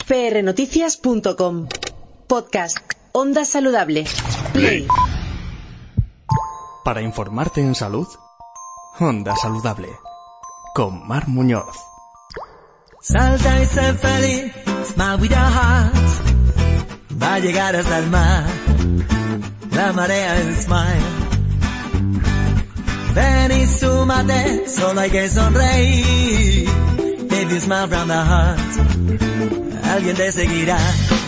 prnoticias.com. Podcast Onda Saludable. Play. Para informarte en salud, Onda Saludable, con Mar Muñoz. Salta y sé feliz, smile with your heart. Va a llegar hasta el mar, la marea en smile. Ven y súmate, solo hay que sonreír. If you smile from the heart, alguien te seguirá.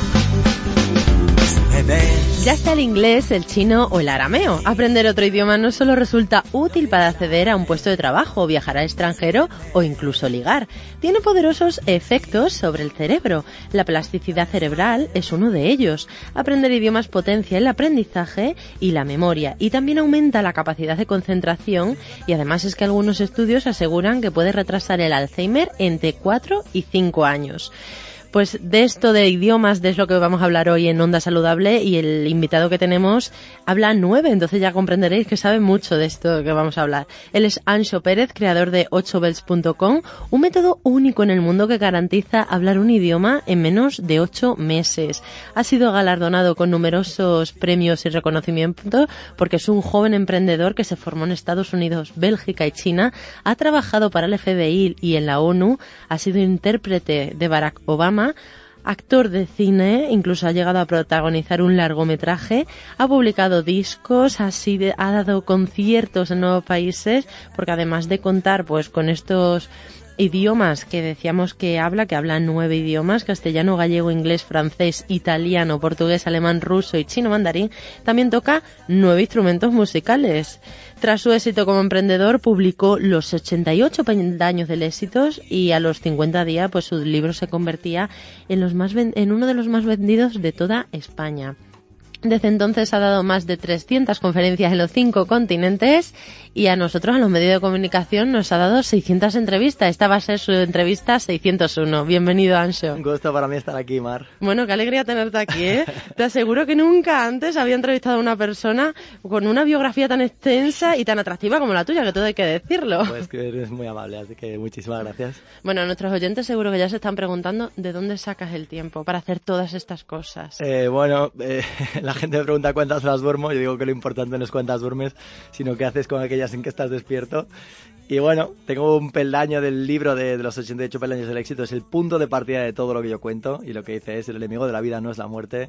Ya está el inglés, el chino o el arameo. Aprender otro idioma no solo resulta útil para acceder a un puesto de trabajo, viajar al extranjero o incluso ligar. Tiene poderosos efectos sobre el cerebro. La plasticidad cerebral es uno de ellos. Aprender idiomas potencia el aprendizaje y la memoria, y también aumenta la capacidad de concentración, y además es que algunos estudios aseguran que puede retrasar el Alzheimer entre 4 y 5 años. Pues de esto de idiomas, es lo que vamos a hablar hoy en Onda Saludable, y el invitado que tenemos habla 9, entonces ya comprenderéis que sabe mucho de esto que vamos a hablar. Él es Anxo Pérez, creador de 8belts.com, un método único en el mundo que garantiza hablar un idioma en menos de 8 meses. Ha sido galardonado con numerosos premios y reconocimientos porque es un joven emprendedor que se formó en Estados Unidos, Bélgica y China, ha trabajado para el FBI y en la ONU, ha sido intérprete de Barack Obama, actor de cine, incluso ha llegado a protagonizar un largometraje, ha publicado discos, ha dado conciertos en nuevos países, porque además de contar pues con estos idiomas que decíamos que habla 9 idiomas: castellano, gallego, inglés, francés, italiano, portugués, alemán, ruso y chino mandarín, también toca 9 instrumentos musicales. Tras su éxito como emprendedor, publicó Los 88 peldaños del éxito, y a los 50 días pues su libro se convertía en uno de los más vendidos de toda España. Desde entonces ha dado más de 300 conferencias en los 5 continentes, y a nosotros, a los medios de comunicación, nos ha dado 600 entrevistas. Esta va a ser su entrevista 601. Bienvenido, Anxo. Un gusto para mí estar aquí, Mar. Bueno, qué alegría tenerte aquí, ¿eh? Te aseguro que nunca antes había entrevistado a una persona con una biografía tan extensa y tan atractiva como la tuya, que todo hay que decirlo. Pues que eres muy amable, así que muchísimas gracias. Bueno, nuestros oyentes seguro que ya se están preguntando de dónde sacas el tiempo para hacer todas estas cosas. La gente me pregunta cuántas horas duermo. Yo digo que lo importante no es cuántas duermes, sino qué haces con aquellas en que estás despierto. Y bueno, tengo un peldaño del libro de los 88 peldaños del éxito. Es el punto de partida de todo lo que yo cuento, y lo que dice es: el enemigo de la vida no es la muerte,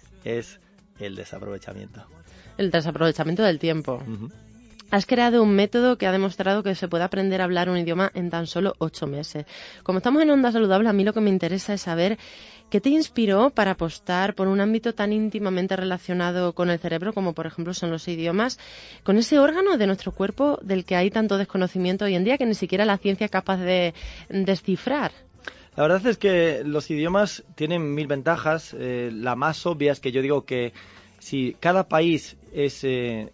es el desaprovechamiento. El desaprovechamiento del tiempo. Uh-huh. Has creado un método que ha demostrado que se puede aprender a hablar un idioma en tan solo 8 meses. Como estamos en Onda Saludable, a mí lo que me interesa es saber qué te inspiró para apostar por un ámbito tan íntimamente relacionado con el cerebro, como por ejemplo son los idiomas, con ese órgano de nuestro cuerpo del que hay tanto desconocimiento hoy en día, que ni siquiera la ciencia es capaz de descifrar. La verdad es que los idiomas tienen 1000 ventajas. La más obvia es que yo digo que si cada país es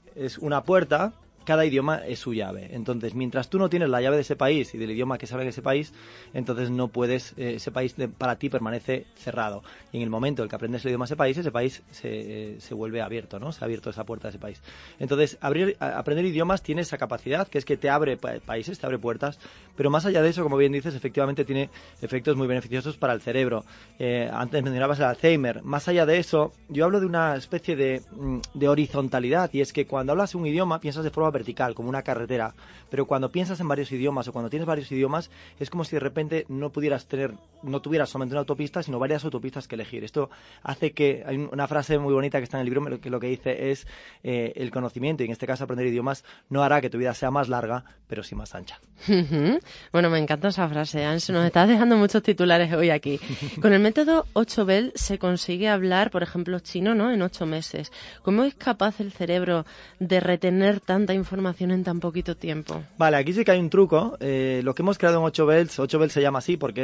una puerta, cada idioma es su llave. Entonces, mientras tú no tienes la llave de ese país y del idioma que sabe ese país, entonces no puedes, ese país para ti permanece cerrado. Y en el momento en que aprendes el idioma de ese país se vuelve abierto, ¿no? Se ha abierto esa puerta de ese país. Entonces, aprender idiomas tiene esa capacidad, que es que te abre países, te abre puertas, pero más allá de eso, como bien dices, efectivamente tiene efectos muy beneficiosos para el cerebro. Antes mencionabas el Alzheimer. Más allá de eso, yo hablo de una especie de horizontalidad, y es que cuando hablas un idioma piensas de forma vertical, como una carretera, pero cuando piensas en varios idiomas, o cuando tienes varios idiomas, es como si de repente no tuvieras solamente una autopista, sino varias autopistas que elegir. Esto hace que, hay una frase muy bonita que está en el libro, que lo que dice es el conocimiento, y en este caso aprender idiomas, no hará que tu vida sea más larga, pero sí más ancha. Bueno, me encanta esa frase, Anxo, nos estás dejando muchos titulares hoy aquí. Con el método 8bel se consigue hablar, por ejemplo, chino, ¿no?, en 8 meses. ¿Cómo es capaz el cerebro de retener tanta información en tan poquito tiempo? Vale, aquí sí que hay un truco. Lo que hemos creado en 8belts se llama así porque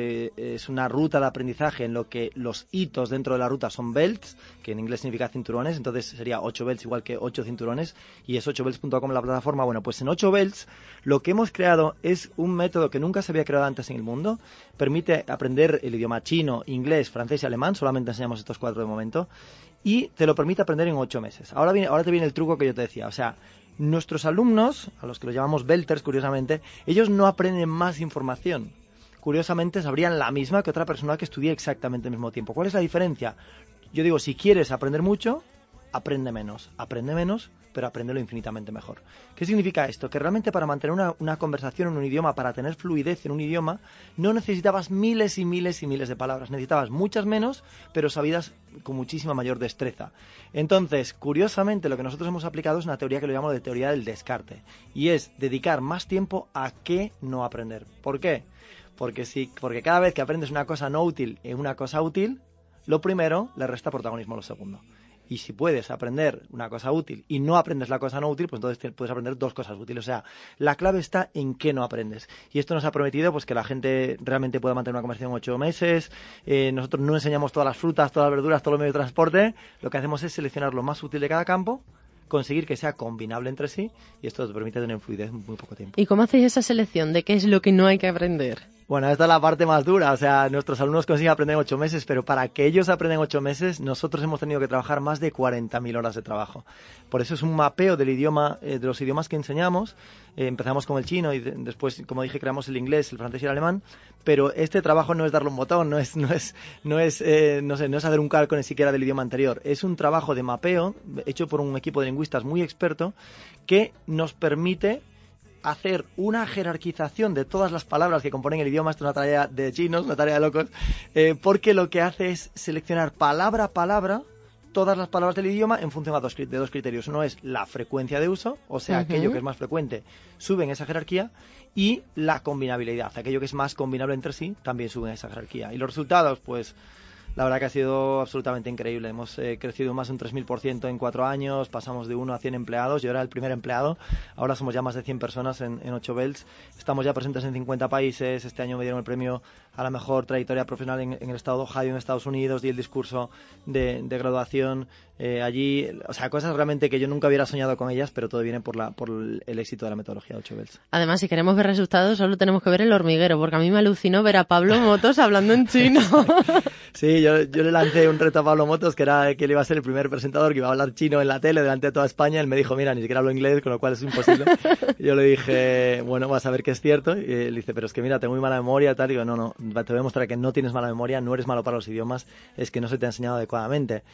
es una ruta de aprendizaje en lo que los hitos dentro de la ruta son belts, que en inglés significa cinturones. Entonces sería 8 belts igual que 8 cinturones, y es 8belts.com la plataforma. Bueno, pues en 8belts lo que hemos creado es un método que nunca se había creado antes en el mundo. Permite aprender el idioma chino, inglés, francés y alemán. Solamente enseñamos estos 4 de momento, y te lo permite aprender en 8 meses. Ahora te viene el truco que yo te decía. O sea, nuestros alumnos, a los que los llamamos belters, curiosamente, ellos no aprenden más información. curiosamente sabrían la misma que otra persona que estudie exactamente al mismo tiempo. ¿Cuál es la diferencia? Yo digo, si quieres aprender mucho, aprende menos, pero apréndelo infinitamente mejor. ¿Qué significa esto? Que realmente para mantener una conversación en un idioma, para tener fluidez en un idioma, no necesitabas miles y miles y miles de palabras, necesitabas muchas menos, pero sabidas con muchísima mayor destreza. Entonces, curiosamente, lo que nosotros hemos aplicado es una teoría que lo llamamos de teoría del descarte, y es dedicar más tiempo a qué no aprender. ¿Por qué? Porque cada vez que aprendes una cosa no útil en una cosa útil, lo primero le resta protagonismo a lo segundo. Y si puedes aprender una cosa útil y no aprendes la cosa no útil, pues entonces puedes aprender dos cosas útiles. O sea, la clave está en qué no aprendes. Y esto nos ha prometido pues que la gente realmente pueda mantener una conversación en 8 meses. Nosotros no enseñamos todas las frutas, todas las verduras, todos los medios de transporte. Lo que hacemos es seleccionar lo más útil de cada campo, conseguir que sea combinable entre sí, y esto te permite tener fluidez en muy poco tiempo. ¿Y cómo hacéis esa selección de qué es lo que no hay que aprender? Bueno, esta es la parte más dura, o sea, nuestros alumnos consiguen aprender en 8 meses, pero para que ellos aprendan 8 meses, nosotros hemos tenido que trabajar más de 40.000 horas de trabajo. Por eso es un mapeo del idioma, de los idiomas que enseñamos. Empezamos con el chino y después, como dije, creamos el inglés, el francés y el alemán, pero este trabajo no es darle un botón, no es hacer un cálculo ni siquiera del idioma anterior. Es un trabajo de mapeo hecho por un equipo de lingüistas muy experto que nos permite hacer una jerarquización de todas las palabras que componen el idioma. Esto es una tarea de chinos, una tarea de locos, porque lo que hace es seleccionar palabra a palabra todas las palabras del idioma en función de dos criterios. Uno es la frecuencia de uso, o sea, aquello que es más frecuente sube en esa jerarquía, y la combinabilidad, aquello que es más combinable entre sí también sube en esa jerarquía. Y los resultados, pues la verdad que ha sido absolutamente increíble. Hemos crecido más de un 3.000% en 4 años, pasamos de 1 a 100 empleados, yo era el primer empleado, ahora somos ya más de 100 personas en 8 Bells, estamos ya presentes en 50 países, este año me dieron el premio a la mejor trayectoria profesional en el estado de Ohio, en Estados Unidos, di el discurso de graduación allí, o sea, cosas realmente que yo nunca hubiera soñado con ellas, pero todo viene por el éxito de la metodología de 8 Bells. Además, si queremos ver resultados, solo tenemos que ver El Hormiguero, porque a mí me alucinó ver a Pablo Motos hablando en chino. Sí, yo le lancé un reto a Pablo Motos, que era que él iba a ser el primer presentador que iba a hablar chino en la tele delante de toda España. Él me dijo, mira, ni siquiera hablo inglés, con lo cual es imposible. Yo le dije, bueno, vas a ver que es cierto. Y él dice, pero es que mira, tengo muy mala memoria y tal. Y digo, no, te voy a demostrar que no tienes mala memoria, no eres malo para los idiomas, es que no se te ha enseñado adecuadamente.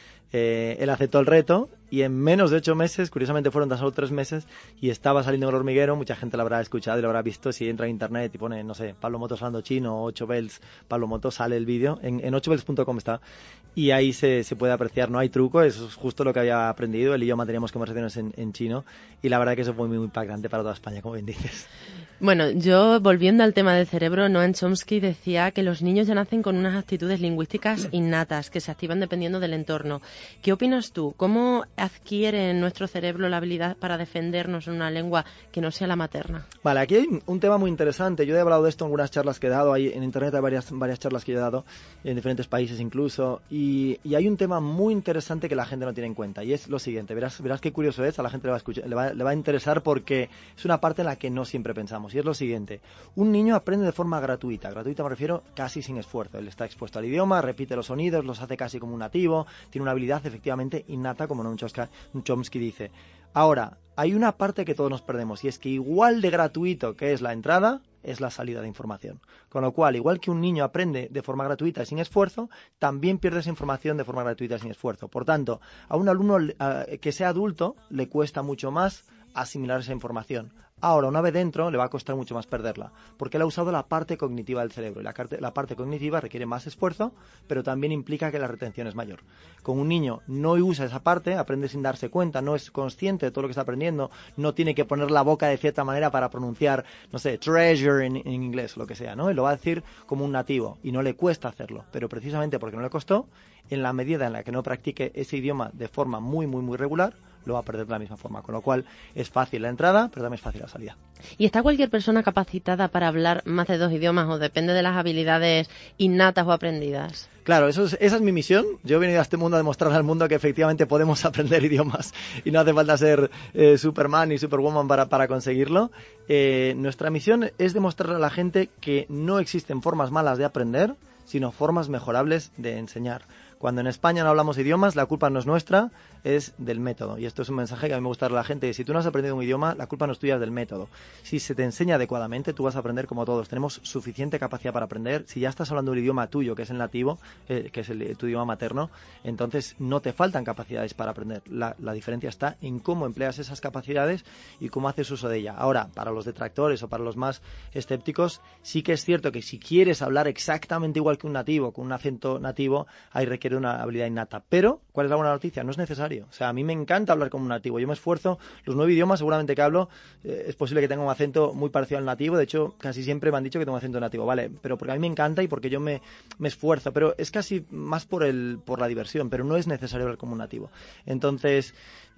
Él aceptó el reto y en menos de 8 meses, curiosamente fueron tan solo 3 meses, y estaba saliendo en El Hormiguero. Mucha gente lo habrá escuchado y lo habrá visto. Si entra en internet y pone, no sé, Pablo Motos hablando chino, 8 Bells, Pablo Motos, sale el vídeo. En 8bells.com está. Y ahí se puede apreciar, no hay truco, eso es justo lo que había aprendido. El idioma, teníamos conversaciones en chino, y la verdad que eso fue muy impactante para toda España, como bien dices. Bueno, yo, volviendo al tema del cerebro, Noam Chomsky decía que los niños ya nacen con unas actitudes lingüísticas innatas que se activan dependiendo del entorno. ¿Qué opinas tú? ¿Cómo adquiere en nuestro cerebro la habilidad para defendernos en una lengua que no sea la materna? Vale, aquí hay un tema muy interesante. Yo he hablado de esto en algunas charlas que he dado, ahí en internet hay varias charlas que yo he dado, en diferentes países incluso, y hay un tema muy interesante que la gente no tiene en cuenta, y es lo siguiente. Verás qué curioso es, a la gente le va a escuchar, le va a interesar, porque es una parte en la que no siempre pensamos. Y es lo siguiente: un niño aprende de forma gratuita me refiero casi sin esfuerzo. Él está expuesto al idioma, repite los sonidos, los hace casi como un nativo, tiene una habilidad efectivamente innata, como Noam Chomsky dice. Ahora, hay una parte que todos nos perdemos, y es que igual de gratuito que es la entrada, es la salida de información. Con lo cual, igual que un niño aprende de forma gratuita y sin esfuerzo, también pierde esa información de forma gratuita y sin esfuerzo. Por tanto, a un alumno que sea adulto le cuesta mucho más asimilar esa información. Ahora, una vez dentro, le va a costar mucho más perderla, porque él ha usado la parte cognitiva del cerebro, y la parte cognitiva requiere más esfuerzo, pero también implica que la retención es mayor. Con un niño no usa esa parte, aprende sin darse cuenta, no es consciente de todo lo que está aprendiendo, no tiene que poner la boca de cierta manera para pronunciar, no sé, treasure en inglés o lo que sea, ¿no? Él lo va a decir como un nativo, y no le cuesta hacerlo, pero precisamente porque no le costó, en la medida en la que no practique ese idioma de forma muy, muy, muy regular, lo va a perder de la misma forma, con lo cual es fácil la entrada, pero también es fácil la salida. ¿Y está cualquier persona capacitada para hablar más de 2 idiomas, o depende de las habilidades innatas o aprendidas? Claro, esa es mi misión. Yo he venido a este mundo a demostrar al mundo que efectivamente podemos aprender idiomas y no hace falta ser Superman y Superwoman para conseguirlo. Nuestra misión es demostrarle a la gente que no existen formas malas de aprender, sino formas mejorables de enseñar. Cuando en España no hablamos idiomas, la culpa no es nuestra, es del método. Y esto es un mensaje que a mí me gusta darle a la gente. Si tú no has aprendido un idioma, la culpa no es tuya, es del método. Si se te enseña adecuadamente, tú vas a aprender como todos. Tenemos suficiente capacidad para aprender. Si ya estás hablando un idioma tuyo, que es el nativo, que es tu idioma materno, entonces no te faltan capacidades para aprender. La diferencia está en cómo empleas esas capacidades y cómo haces uso de ella. Ahora, para los detractores o para los más escépticos, sí que es cierto que si quieres hablar exactamente igual que un nativo, con un acento nativo, ahí requiere una habilidad innata. Pero, ¿cuál es la buena noticia? No es necesario. O sea, a mí me encanta hablar como un nativo. Yo me esfuerzo. Los 9 idiomas seguramente que hablo, es posible que tenga un acento muy parecido al nativo. De hecho, casi siempre me han dicho que tengo un acento nativo, ¿vale? Pero porque a mí me encanta y porque yo me esfuerzo. Pero es casi más por la diversión, pero no es necesario hablar como un nativo. Entonces,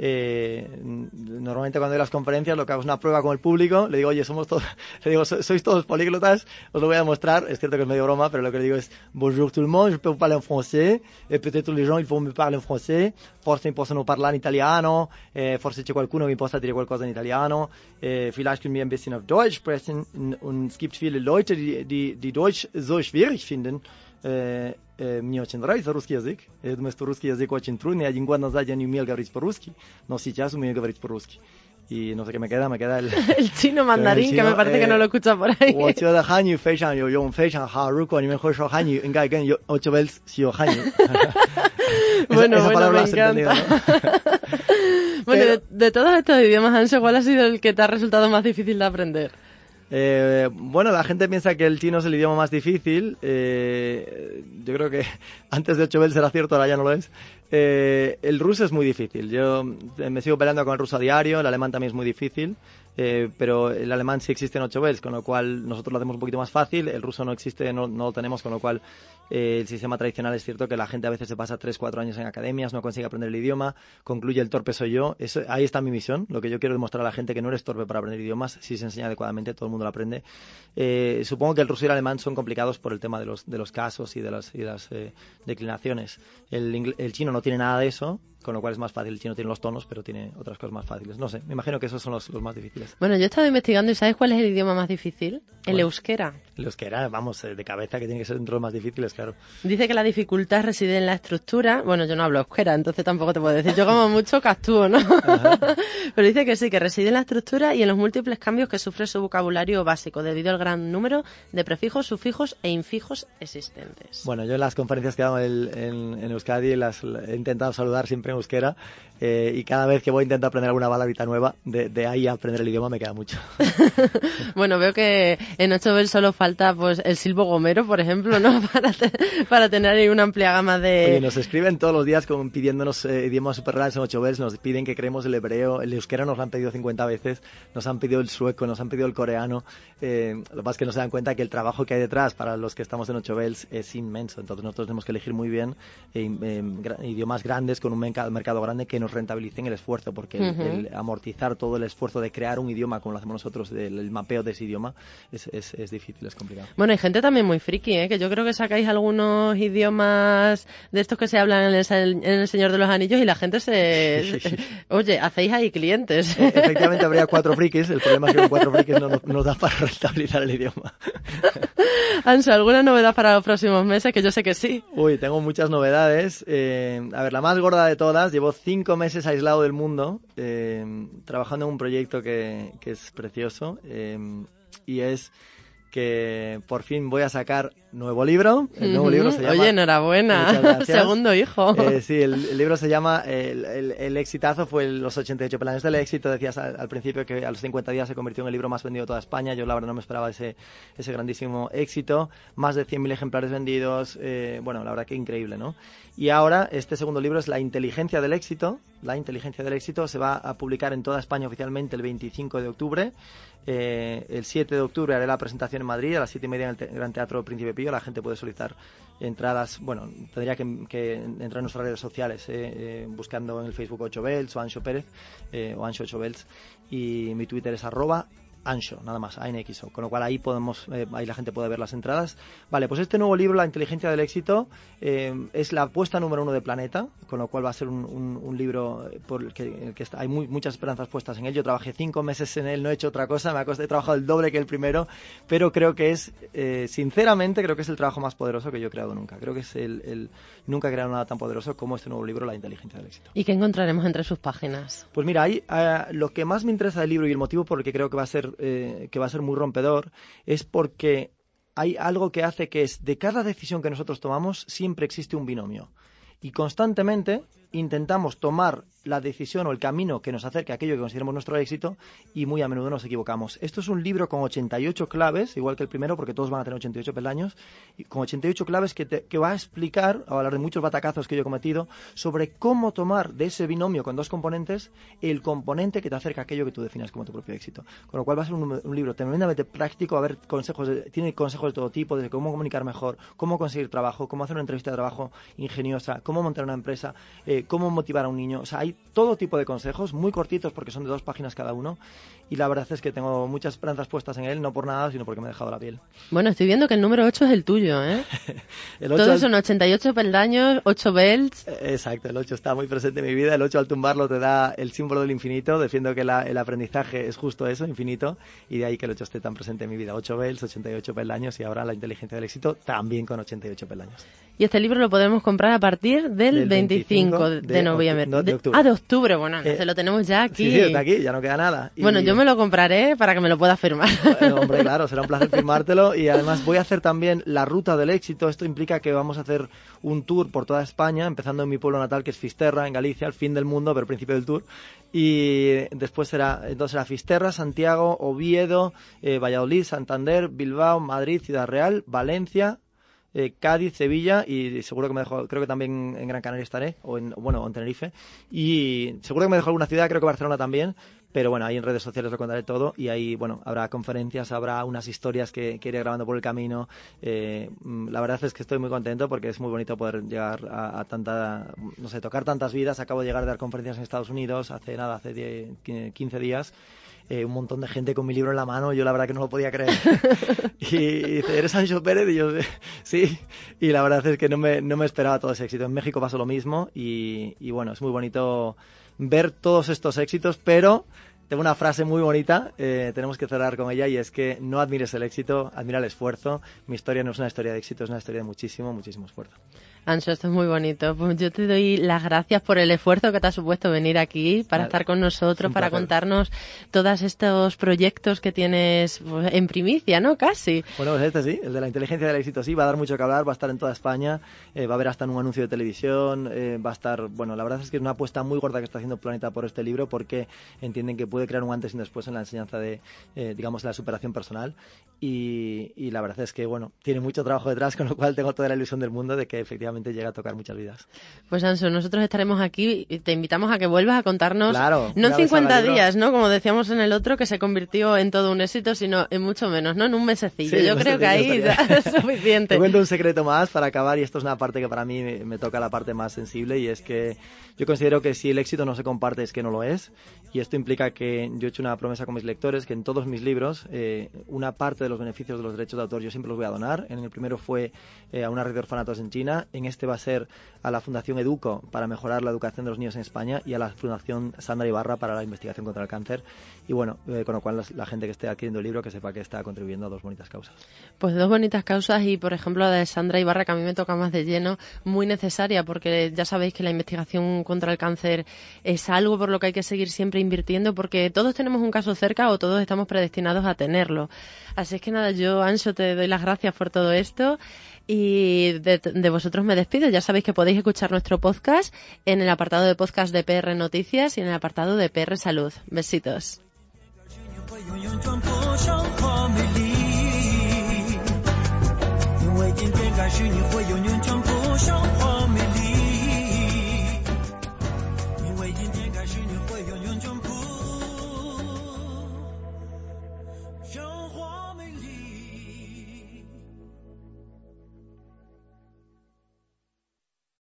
normalmente cuando doy las conferencias lo que hago es una prueba con el público. Le digo, oye, sois todos políglotas, os lo voy a mostrar. Es cierto que es medio broma, pero lo que le digo es bonjour tout le monde, je peux vous parler en français, et peut-être les gens ils vont me parler en français, forse mi possono parlare in italiano, forse c'è qualcuno che mi possa dire qualcosa in italiano, vielleicht können wir ein bisschen auf Deutsch sprechen, und es gibt viele Leute, die Deutsch so schwierig finden. Мне очень нравится русский язык. Я думаю, что русский язык очень трудный. 1 год назад я не умел говорить по-русски, но сейчас умею говорить по-русски. Y no sé qué me queda el... el chino mandarín, chino, que me parece que no lo escucha por ahí. 我觉得汉语非常有用，非常好。如果你们会说汉语，应该跟8 veces 学汉语。 bueno, esa me me encanta. Bueno, de todos estos idiomas, Anxo, ¿cuál ha sido el que te ha resultado más difícil de aprender? Bueno, la gente piensa que el chino es el idioma más difícil. Yo creo que antes de 8 veces era cierto, ahora ya no lo es. El ruso es muy difícil. Yo me sigo peleando con el ruso a diario. El alemán también es muy difícil. Pero el alemán sí existe en 8 veces, con lo cual nosotros lo hacemos un poquito más fácil. El ruso no existe, no lo tenemos, con lo cual el sistema tradicional es cierto que la gente a veces se pasa 3-4 años en academias, no consigue aprender el idioma, concluye el torpe soy yo. Ahí está mi misión. Lo que yo quiero demostrar a la gente que no eres torpe para aprender idiomas. Si se enseña adecuadamente, todo el mundo lo aprende. Supongo que el ruso y el alemán son complicados por el tema de los casos y de las declinaciones. El chino no tiene nada de eso, con lo cual es más fácil. El chino tiene los tonos, pero tiene otras cosas más fáciles. No sé, me imagino que esos son los más difíciles. Bueno, yo he estado investigando y ¿sabes cuál es el idioma más difícil? El euskera. El euskera, vamos, de cabeza, que tiene que ser entre los más difíciles, claro. Dice que la dificultad reside en la estructura. Bueno, yo no hablo euskera, entonces tampoco te puedo decir. Yo como mucho castúo, ¿no? Pero dice que sí, que reside en la estructura y en los múltiples cambios que sufre su vocabulario básico debido al gran número de prefijos, sufijos e infijos existentes. Bueno, yo en las conferencias que hago en Euskadi he intentado saludar siempre en euskera y cada vez que voy a intentar aprender alguna palabrita nueva, de ahí a aprender el idioma me queda mucho. Bueno, veo que en 8 Bell solo falta pues el silbo gomero, por ejemplo, ¿no? Para tener ahí una amplia gama de... Oye, nos escriben todos los días pidiéndonos idiomas super raros en 8 Bells, nos piden que creemos el hebreo, el euskera nos lo han pedido 50 veces, nos han pedido el sueco, nos han pedido el coreano. Lo que pasa es que no se dan cuenta que el trabajo que hay detrás para los que estamos en 8 Bells es inmenso, entonces nosotros tenemos que elegir muy bien idiomas grandes con un mercado grande que nos rentabilicen el esfuerzo, porque el amortizar todo el esfuerzo de crear un idioma como lo hacemos nosotros, el mapeo de ese idioma, es difícil, es complicado. Bueno, hay gente también muy friki, ¿eh? Que yo creo que sacáis algunos idiomas de estos que se hablan en el Señor de los Anillos y la gente Oye, hacéis ahí clientes. Efectivamente habría 4 frikis, el problema es que con 4 frikis no nos da para rentabilizar el idioma. Anxo, ¿alguna novedad para los próximos meses? Que yo sé que sí. Uy, tengo muchas novedades. A ver, la más gorda de todas, llevo 5 meses aislado del mundo, trabajando en un proyecto que es precioso, y es que por fin voy a sacar nuevo libro. El nuevo libro se llama... Oye, enhorabuena. Segundo hijo. Sí, el libro se llama el exitazo fue los 88 planes del éxito. Decías al principio que a los 50 días se convirtió en el libro más vendido de toda España. Yo la verdad no me esperaba ese grandísimo éxito. Más de 100.000 ejemplares vendidos. Bueno, la verdad que increíble, ¿no? Y ahora este segundo libro es La inteligencia del éxito. La inteligencia del éxito se va a publicar en toda España oficialmente el 25 de octubre. El 7 de octubre haré la presentación en Madrid a las 7:30 en el Gran Teatro Príncipe Pío. La gente puede solicitar entradas. Bueno, tendría que entrar en nuestras redes sociales, buscando en el Facebook 8 Bells o Anxo Pérez o Anxo 8 Bells, y mi Twitter es Anxo, nada más, ANXO, con lo cual ahí ahí la gente puede ver las entradas. Vale, pues este nuevo libro, La inteligencia del éxito, es la apuesta número 1 de Planeta, con lo cual va a ser un libro por el que hay muchas esperanzas puestas en él. Yo trabajé 5 meses en él, no he hecho otra cosa, he trabajado el doble que el primero, pero creo que sinceramente, creo que es el trabajo más poderoso que yo he creado nunca. Creo que es nunca he creado nada tan poderoso como este nuevo libro, La inteligencia del éxito. ¿Y qué encontraremos entre sus páginas? Pues mira, lo que más me interesa del libro y el motivo por el que creo que va a ser muy rompedor es porque hay algo que hace que de cada decisión que nosotros tomamos siempre existe un binomio y constantemente intentamos tomar la decisión o el camino que nos acerque a aquello que consideramos nuestro éxito y muy a menudo nos equivocamos. Esto es un libro con 88 claves, igual que el primero, porque todos van a tener 88 peldaños, y con 88 claves que va a explicar, a hablar de muchos batacazos que yo he cometido, sobre cómo tomar de ese binomio con dos componentes el componente que te acerca a aquello que tú definas como tu propio éxito. Con lo cual va a ser un libro tremendamente práctico, va a haber tiene consejos de todo tipo, desde cómo comunicar mejor, cómo conseguir trabajo, cómo hacer una entrevista de trabajo ingeniosa, cómo montar una empresa, cómo motivar a un niño. O sea, hay todo tipo de consejos, muy cortitos porque son de 2 páginas cada uno, y la verdad es que tengo muchas esperanzas puestas en él, no por nada, sino porque me he dejado la piel. Bueno, estoy viendo que el número 8 es el tuyo, ¿eh? Todos son 88 peldaños, 8 belts. Exacto, el 8 está muy presente en mi vida. El 8 al tumbarlo te da el símbolo del infinito. Defiendo que el aprendizaje es justo eso, infinito, y de ahí que el 8 esté tan presente en mi vida. 8 belts, 88 peldaños, y ahora La inteligencia del éxito también con 88 peldaños. Y este libro lo podemos comprar a partir del 25 de noviembre. De octubre. De octubre, bueno, se lo tenemos ya aquí. Sí, está aquí, ya no queda nada. Bueno, yo me lo compraré para que me lo puedas firmar. Bueno, hombre, claro, será un placer firmártelo, y además voy a hacer también la ruta del éxito. Esto implica que vamos a hacer un tour por toda España, empezando en mi pueblo natal, que es Fisterra, en Galicia, el fin del mundo, pero el principio del tour. Y después será Fisterra, Santiago, Oviedo, Valladolid, Santander, Bilbao, Madrid, Ciudad Real, Valencia, Cádiz, Sevilla, y seguro que me dejo, creo que también en Gran Canaria estaré, o en Tenerife, y seguro que me dejo alguna ciudad, creo que Barcelona también, pero bueno, ahí en redes sociales lo contaré todo, y ahí, bueno, habrá conferencias, habrá unas historias que iré grabando por el camino. La verdad es que estoy muy contento porque es muy bonito poder llegar a tocar tantas vidas. Acabo de llegar a dar conferencias en Estados Unidos hace 15 días. Un montón de gente con mi libro en la mano, yo la verdad que no lo podía creer. Y dice, ¿eres Anxo Pérez? Y yo, sí. Y la verdad es que no me esperaba todo ese éxito. En México pasó lo mismo, y bueno, es muy bonito ver todos estos éxitos, pero tengo una frase muy bonita, tenemos que cerrar con ella, y es que no admires el éxito, admira el esfuerzo. Mi historia no es una historia de éxito, es una historia de muchísimo, muchísimo esfuerzo. Anxo, esto es muy bonito. Pues yo te doy las gracias por el esfuerzo que te ha supuesto venir aquí para estar con nosotros, para contarnos todos estos proyectos que tienes en primicia, ¿no? Casi. Bueno, pues este sí, el de la inteligencia del éxito sí, va a dar mucho que hablar, va a estar en toda España, va a haber hasta un anuncio de televisión, va a estar, bueno, la verdad es que es una apuesta muy gorda que está haciendo Planeta por este libro, porque entienden que puede crear un antes y un después en la enseñanza de, digamos, la superación personal, y la verdad es que, bueno, tiene mucho trabajo detrás, con lo cual tengo toda la ilusión del mundo de que efectivamente llega a tocar muchas vidas. Pues Anxo, nosotros estaremos aquí y te invitamos a que vuelvas a contarnos, claro, no en 50 días, ¿no? Como decíamos en el otro, que se convirtió en todo un éxito, sino en mucho menos, ¿no? En un mesecillo. Sí, yo creo que ahí ya es suficiente. Te cuento un secreto más para acabar, y esto es una parte que para mí me toca la parte más sensible, y es que yo considero que si el éxito no se comparte es que no lo es, y esto implica que yo he hecho una promesa con mis lectores, que en todos mis libros una parte de los beneficios de los derechos de autor yo siempre los voy a donar. En el primero fue a una red de orfanatos en China, en este va a ser a la Fundación Educo para mejorar la educación de los niños en España, y a la Fundación Sandra Ibarra para la investigación contra el cáncer. Y bueno, con lo cual la gente que esté adquiriendo el libro, que sepa que está contribuyendo a 2 bonitas causas. Pues 2 bonitas causas, y por ejemplo la de Sandra Ibarra, que a mí me toca más de lleno, muy necesaria, porque ya sabéis que la investigación contra el cáncer es algo por lo que hay que seguir siempre invirtiendo, porque todos tenemos un caso cerca o todos estamos predestinados a tenerlo. Así es que nada, yo, Anxo, te doy las gracias por todo esto, y de vosotros me despido. Ya sabéis que podéis escuchar nuestro podcast en el apartado de podcast de PR Noticias y en el apartado de PR Salud. Besitos. 因为今天开始你会永远唱不上